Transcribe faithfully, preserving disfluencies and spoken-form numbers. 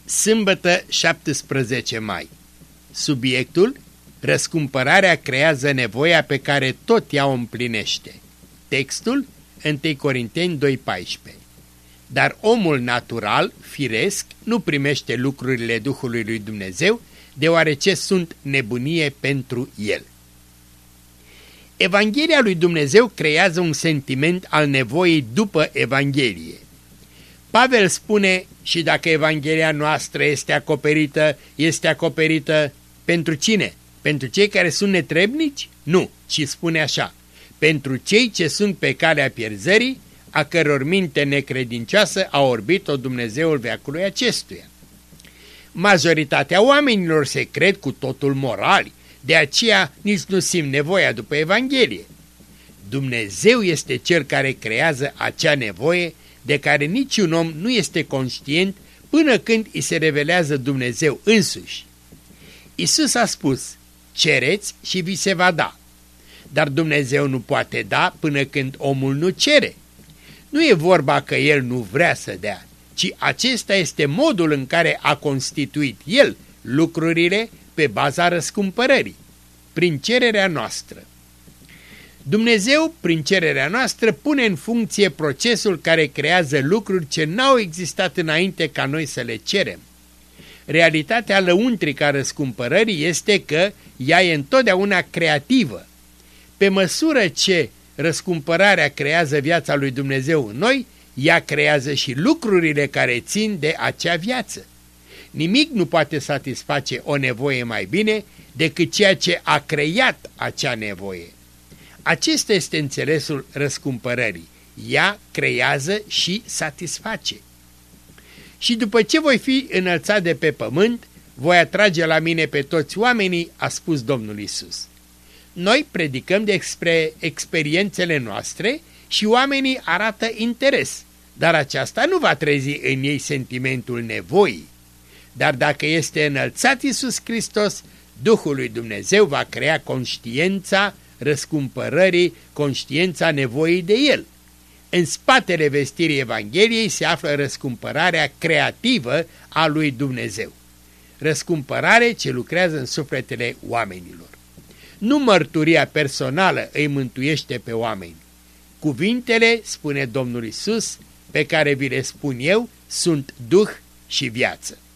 Sâmbătă, șaptesprezece mai. Subiectul: răscumpărarea creează nevoia pe care tot ea o împlinește. Textul: întâi Corinteni doi paisprezece. Dar omul natural, firesc, nu primește lucrurile Duhului lui Dumnezeu, deoarece sunt nebunie pentru el. Evanghelia lui Dumnezeu creează un sentiment al nevoii după Evanghelie. Pavel spune: și dacă Evanghelia noastră este acoperită, este acoperită pentru cine? Pentru cei care sunt netrebnici? Nu, ci spune așa: pentru cei ce sunt pe calea pierzării, a căror minte necredincioasă a orbit-o Dumnezeul veacului acestuia. Majoritatea oamenilor se cred cu totul morali, de aceea nici nu simt nevoia după Evanghelie. Dumnezeu este Cel care creează acea nevoie de care niciun om nu este conștient până când îi se revelează Dumnezeu însuși. Iisus a spus: cereți și vi se va da. Dar Dumnezeu nu poate da până când omul nu cere. Nu e vorba că El nu vrea să dea, ci acesta este modul în care a constituit El lucrurile pe baza răscumpărării, prin cererea noastră. Dumnezeu, prin cererea noastră, pune în funcție procesul care creează lucruri ce n-au existat înainte ca noi să le cerem. Realitatea lăuntrică a răscumpărării este că ea e întotdeauna creativă. Pe măsură ce răscumpărarea creează viața lui Dumnezeu în noi, ea creează și lucrurile care țin de acea viață. Nimic nu poate satisface o nevoie mai bine decât ceea ce a creat acea nevoie. Acesta este înțelesul răscumpărării. Ea creează și satisface. Și după ce voi fi înălțat de pe pământ, voi atrage la mine pe toți oamenii, a spus Domnul Iisus. Noi predicăm despre experiențele noastre și oamenii arată interes, dar aceasta nu va trezi în ei sentimentul nevoii. Dar dacă este înălțat Iisus Hristos, Duhul lui Dumnezeu va crea conștiința răscumpărării, conștiința nevoii de El. În spatele vestirii Evangheliei se află răscumpărarea creativă a lui Dumnezeu. Răscumpărare ce lucrează în sufletele oamenilor. Nu mărturia personală îi mântuiește pe oameni. Cuvintele, spune Domnul Iisus, pe care vi le spun eu, sunt Duh și viață.